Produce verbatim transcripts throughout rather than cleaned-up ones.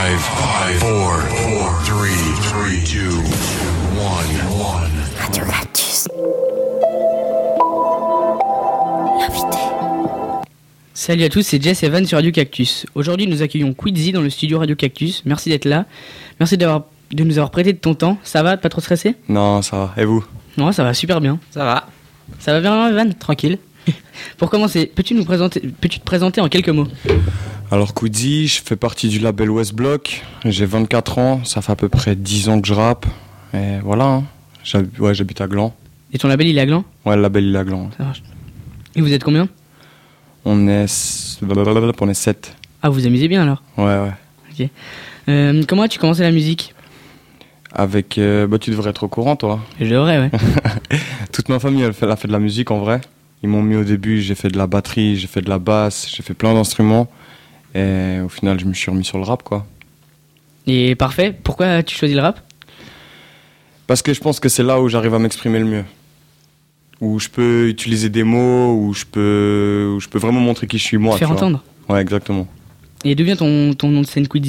five, five, four, four, three, three, two, one, one. Radio Cactus. L'invité. Salut à tous, c'est Jess et Van sur Radio Cactus. Aujourd'hui, nous accueillons Quidzy dans le studio Radio Cactus. Merci d'être là. Merci d'avoir, de nous avoir prêté de ton temps. Ça va, pas trop stressé ? Non, ça va. Et vous ? Non, ça va super bien. Ça va. Ça va bien, Van ? Tranquille. Pour commencer, peux-tu nous présenter, peux-tu te présenter en quelques mots ? Alors Quidzy, je fais partie du label West Block. J'ai vingt-quatre ans, ça fait à peu près dix ans que je rappe. Et voilà, hein. J'hab- ouais, j'habite à Gland. Et ton label, il est à Gland ? Ouais, le label il est à Gland. Ça marche. Et vous êtes combien ? On est... s- blablabla, on est sept. Ah, vous amusez bien alors ? Ouais, ouais. Ok. Euh, comment as-tu commencé la musique ? Avec... euh, bah, tu devrais être au courant, toi. Je devrais, ouais. Toute ma famille, elle fait, elle a fait de la musique, en vrai. Ils m'ont mis au début, j'ai fait de la batterie, j'ai fait de la basse, j'ai fait plein d'instruments. Et au final, je me suis remis sur le rap, quoi. Et parfait. Pourquoi as-tu choisi le rap ? Parce que je pense que c'est là où j'arrive à m'exprimer le mieux. Où je peux utiliser des mots, où je peux, où je peux vraiment montrer qui je suis moi. Te faire tu vois. entendre. Ouais, exactement. Et d'où vient ton, ton nom de scène Quidzy ?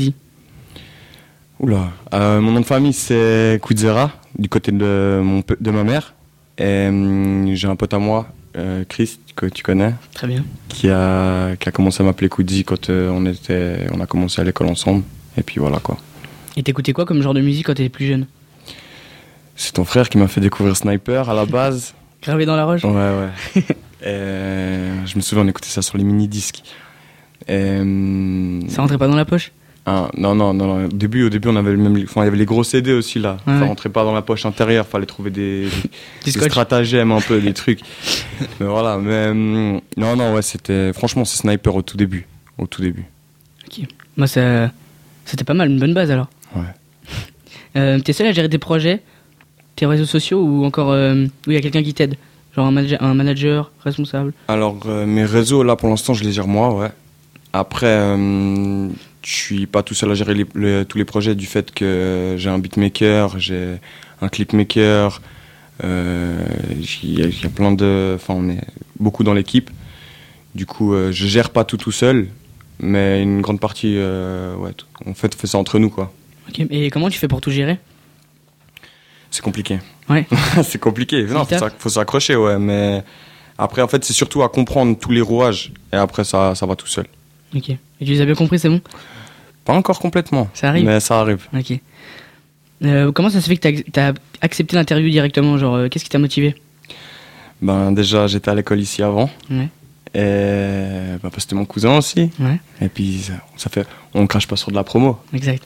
Oula. Euh, mon nom de famille, c'est Quidzyra, du côté de, mon, pe- de ma mère. Et hum, j'ai un pote à moi, euh, Chris, que tu connais, Très bien. qui a, qui a commencé à m'appeler Quidzy quand euh, on, était, on a commencé à l'école ensemble. Et puis voilà, quoi. Et t'écoutais quoi comme genre de musique quand t'étais plus jeune ? C'est ton frère qui m'a fait découvrir Sniper à la base. Gravé dans la roche ? Ouais, ouais. Et je me souviens, on écoutait ça sur les mini-disques. Et, hum, Ça rentrait pas dans la poche ? ah, non, non, non, non. Au début, au début, on avait le même, enfin, il y avait les gros C D aussi là. Ouais, Ça ouais. rentrait pas dans la poche intérieure. Fallait trouver des, des, Du des scotch. stratagèmes un peu, des trucs. Mais voilà. Mais hum, non, non, ouais, c'était franchement c'est Sniper au tout début, au tout début. Ok. Moi, ça... c'était pas mal, une bonne base alors. Ouais. Euh, t'es seul à gérer tes projets, tes réseaux sociaux ou encore euh, où il y a quelqu'un qui t'aide ? Genre un manager, un manager responsable ? Alors euh, mes réseaux là, pour l'instant, je les gère moi, ouais. Après, euh, je suis pas tout seul à gérer les, les- tous les projets du fait que j'ai un beatmaker, j'ai un clipmaker. euh, Il y, a- il y a plein de, enfin, on est beaucoup dans l'équipe. Du coup, euh, je gère pas tout tout seul, mais une grande partie, euh, ouais, tout- on fait, fait ça entre nous, quoi. Ok. Et comment tu fais pour tout gérer ? C'est compliqué. Ouais. C'est compliqué. Non, le faut, taf. s'ac- faut s'accrocher, ouais. Mais après, en fait, c'est surtout à comprendre tous les rouages, et après, ça, ça va tout seul. Ok. Et tu les as bien compris, c'est bon ? Pas encore complètement. Ça arrive. Mais ça arrive. Ok. Euh, comment ça se fait que t'as, t'as accepté l'interview directement ? Genre, euh, qu'est-ce qui t'a motivé ? Ben déjà, j'étais à l'école ici avant. Ouais. Et ben, parce que c'était mon cousin aussi. Ouais. Et puis ça, ça fait, on crache pas sur de la promo. Exact.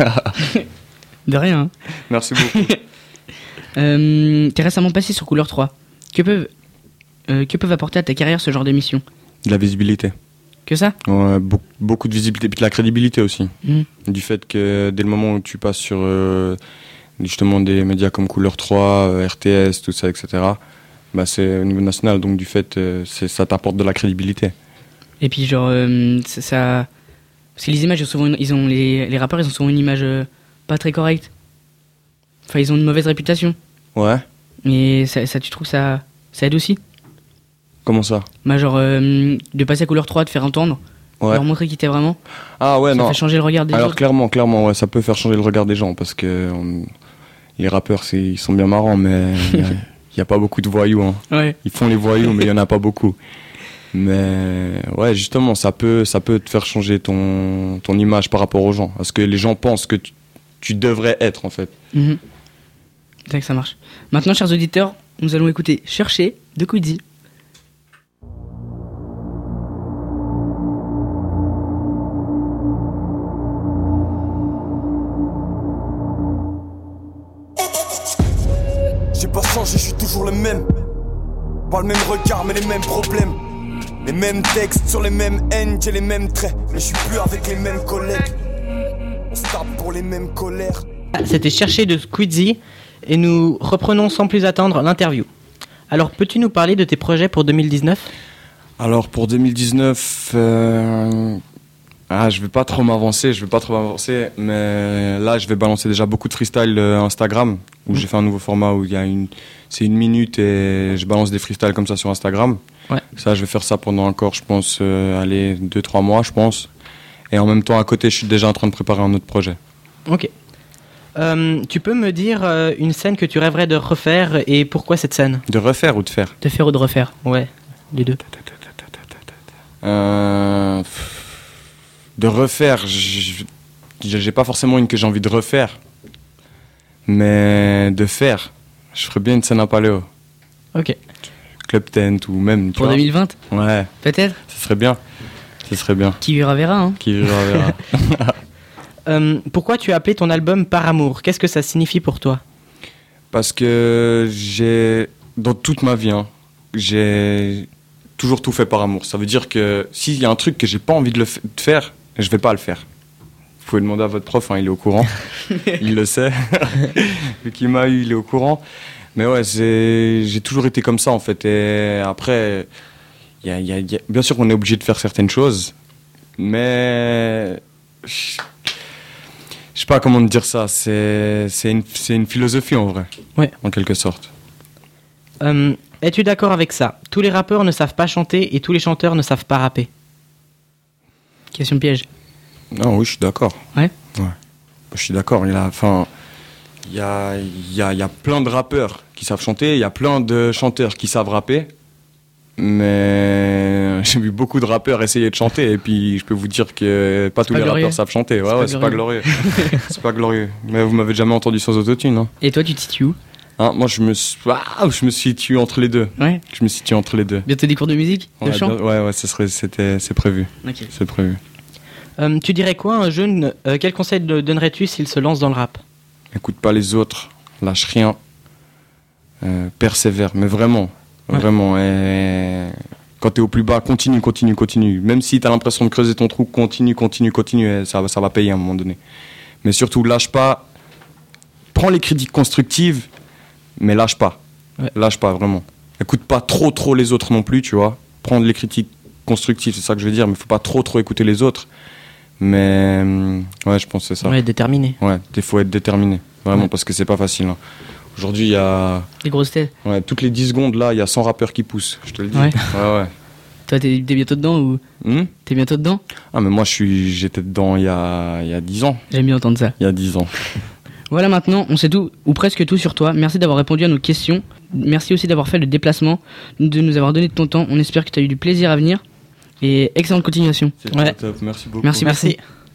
De rien. hein. Merci beaucoup. Euh, t'es récemment passé sur Couleur trois. Que peuvent, euh, que peuvent apporter à ta carrière ce genre d'émission ? De la visibilité. Que ça ? Ouais, beaucoup, beaucoup de visibilité, puis de la crédibilité aussi. Mhm. Du fait que dès le moment où tu passes sur euh, justement des médias comme Couleur trois, euh, R T S, tout ça, et cetera, bah, c'est au niveau national, donc du fait, euh, c'est, ça t'apporte de la crédibilité. Et puis genre, euh, ça, ça- parce que les images, ils ont souvent une- ils ont les, les rappeurs, ils ont souvent une image euh, pas très correcte. Enfin, ils ont une mauvaise réputation. Ouais. Et ça, ça tu trouves que ça, ça aide aussi ? Comment ça? Bah genre, euh, de passer à Couleur trois, de faire entendre, Ouais. leur montrer qui t'es vraiment, Ah ouais, ça non. fait changer le regard des Alors autres. clairement, clairement, ouais, ça peut faire changer le regard des gens parce que on- les rappeurs, c'est, ils sont bien marrants, mais il n'y a, pas beaucoup de voyous. Hein. Ouais. Ils font les voyous, mais il y en a pas beaucoup. Mais ouais, justement, ça peut, ça peut te faire changer ton, ton image par rapport aux gens, parce que les gens pensent que tu, tu devrais être en fait. Mhm. C'est vrai que ça marche. Maintenant, chers auditeurs, nous allons écouter Chercher de Quidzy. J'ai pas changé, je suis toujours le même. Pas le même regard, mais les mêmes problèmes. Les mêmes textes sur les mêmes haines, j'ai les mêmes traits. Mais je suis plus avec les mêmes collègues. On se tape pour les mêmes colères. C'était Chercher de Quidzy et nous reprenons sans plus attendre l'interview. Alors, peux-tu nous parler de tes projets pour deux mille dix-neuf ? Alors pour deux mille dix-neuf, euh, ah, je vais pas trop m'avancer, je vais pas trop m'avancer, mais là je vais balancer déjà beaucoup de freestyle euh, Instagram où j'ai fait un nouveau format où il y a une, c'est une minute et je balance des freestyles comme ça sur Instagram. Ouais. Ça, je vais faire ça pendant encore, je pense, euh, allez, deux trois mois, je pense. Et en même temps, à côté, je suis déjà en train de préparer un autre projet. Ok. Euh, tu peux me dire euh, une scène que tu rêverais de refaire et pourquoi cette scène? De refaire ou de faire? De faire ou de refaire? Ouais, les deux. Euh, de refaire, j- j'ai pas forcément une que j'ai envie de refaire. Mais de faire, je ferais bien une scène à Paléo. Ok. Club Tent ou même... tu Pour vois. deux mille vingt? Ouais, Peut-être? ce serait bien. Ce serait bien. Qui verra verra, hein. Qui verra, verra. Euh, pourquoi tu as appelé ton album Par Amour? Qu'est-ce que ça signifie pour toi? Parce que j'ai, dans toute ma vie, hein, j'ai toujours tout fait par amour. Ça veut dire que s'il y a un truc que j'ai pas envie de, le f- de faire, je vais pas le faire. Vous pouvez demander à votre prof, hein, il est au courant. Il le sait. Vu qu'il m'a eu, il est au courant. Mais ouais, j'ai, j'ai toujours été comme ça, en fait. Et après, y a, y a, y a... bien sûr qu'on est obligé de faire certaines choses, mais... Je je sais pas comment te dire ça, c'est, c'est, une, c'est une philosophie en vrai, Ouais. en quelque sorte. Euh, es-tu d'accord avec ça? Tous les rappeurs ne savent pas chanter et tous les chanteurs ne savent pas rapper. Question piège. Non, oui, je suis d'accord. Ouais. Ouais. Je suis d'accord, il y a, enfin, il y a, il y a, il y a plein de rappeurs qui savent chanter, il y a plein de chanteurs qui savent rapper, mais j'ai vu beaucoup de rappeurs essayer de chanter et puis je peux vous dire que pas tous pas les glorieux. rappeurs savent chanter. Ouais, C'est ouais, pas c'est pas glorieux. C'est pas glorieux. Mais vous m'avez jamais entendu sans autotune, hein. Et toi, tu te situes où? Hein, moi, je me, suis- ah, je me situe entre les deux. Ouais. Je me situe entre les deux. Bientôt des cours de musique? De Ouais, chant? bien- ouais, ouais, ce serait, c'était, c'est prévu. Ok. C'est prévu. Euh, tu dirais quoi à un jeune? euh, Quel conseil le donnerais-tu s'il se lance dans le rap? Écoute pas les autres, lâche rien, euh, persévère, mais vraiment, Ouais. vraiment. Et quand t'es au plus bas, continue, continue, continue. Même si t'as l'impression de creuser ton trou, continue, continue, continue, et ça, va- ça va payer à un moment donné. Mais surtout, lâche pas. Prends les critiques constructives, mais lâche pas. Ouais. Lâche pas, vraiment. Écoute pas trop, trop les autres non plus, tu vois. Prendre les critiques constructives, c'est ça que je veux dire, mais faut pas trop, trop écouter les autres. Mais hum, ouais, je pense que c'est ça. Ouais, déterminé. Ouais, il faut être déterminé, vraiment, Ouais. parce que c'est pas facile. hein. Aujourd'hui, il y a. Des grosses têtes. Ouais, toutes les dix secondes, là, il y a cent rappeurs qui poussent, je te le dis. Ouais. ouais. ouais. Toi, t'es t'es bientôt dedans ou Hmm t'es bientôt dedans? ah, mais moi, je suis, j'étais dedans il y a, il y a dix ans. J'aime bien entendre ça. Il y a dix ans. Voilà, maintenant, on sait tout, ou presque tout sur toi. Merci d'avoir répondu à nos questions. Merci aussi d'avoir fait le déplacement, de nous avoir donné de ton temps. On espère que tu as eu du plaisir à venir. Et excellente continuation. C'est Ouais. top, merci beaucoup. Merci, merci. Merci.